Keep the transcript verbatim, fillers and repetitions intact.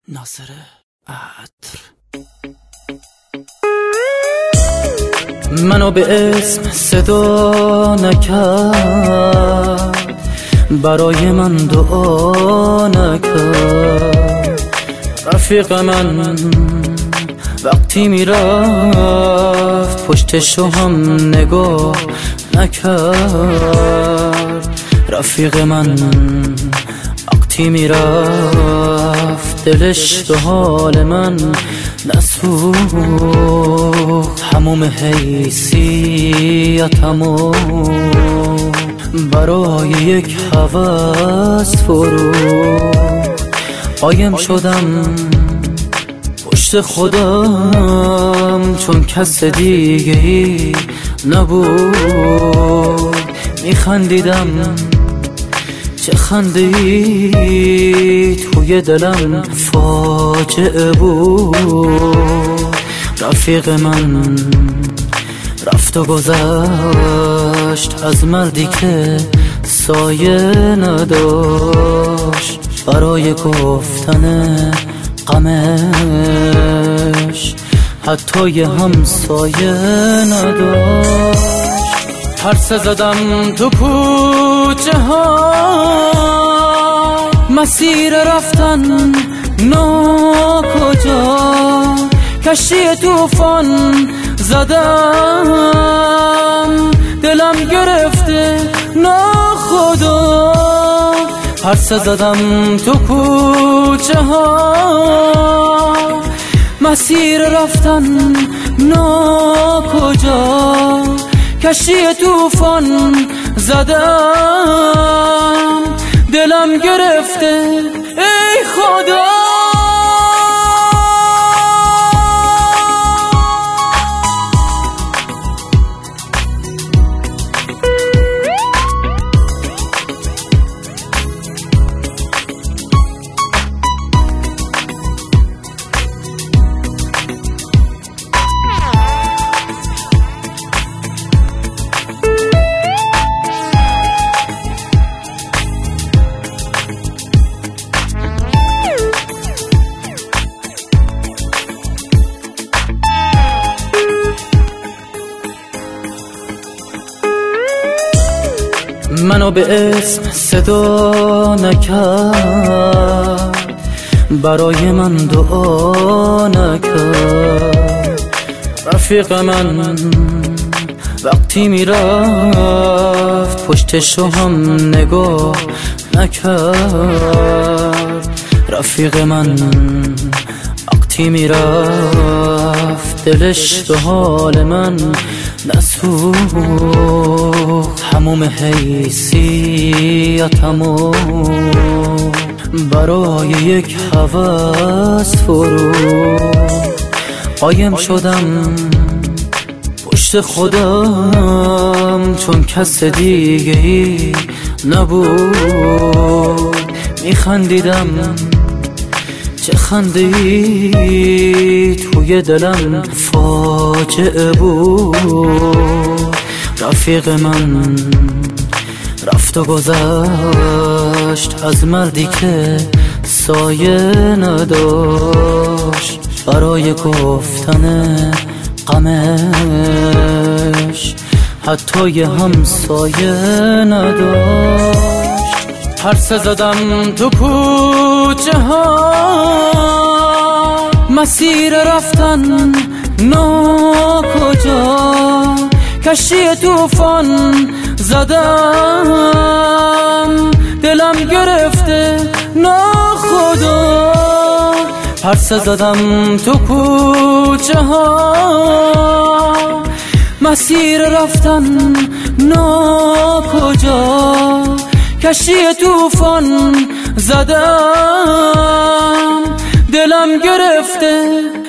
ناصر عطر منو به اسم صدا نکرد، برای من دعا نکرد. رفیق من وقتی میرفت پشتشو هم نگاه نکرد. رفیق من وقتی میرفت دلش به حال من نسوخت. هموم حیثیتمو برای یک هوس فروخت. قایم شدم پشت خودم چون کس دیگه ای نبود. میخندیدم چه خنده ای توی دلم فاجعه بود. رفیق من رفت و گذشت از مردی که سایه نداشت. برای گفتن غمش حتی یه همسایه نداشت. پرسه زدم تو کوچه ها مسیر رفتن ناکجا. کشتی توفان زدم دلم گرفته ناخدا. پرسه زدم تو کوچه ها مسیر رفتن ناکجا. کشتی توفان زدم دلم گرفته ای خدا. منو به اسم صدا نکرد، برای من دعا نکرد. رفیق من وقتی میرفت پشتشو هم نگاه نکرد. رفیق من وقتی میرفت دلش به حال من نسوخت. هموم حیثیتمو برای یک هوس فروخت. قایم شدم پشت خودم چون کس دیگه ای نبود. میخندیدم چه خنده ای توی دلم فاجعه بود. رفیق من رفت و گذشت از مردی که سایه نداشت. برای گفتن غمش حتی یه همسایه نداشت. پرسه زدم تو کوچه ها مسیر رفتن ناکجا. کشتی توفان زدم دلم گرفته ناخدا. پرسه زدم تو کوچه ها مسیر رفتن ناکجا. کشتی توفان زدم دلم گرفته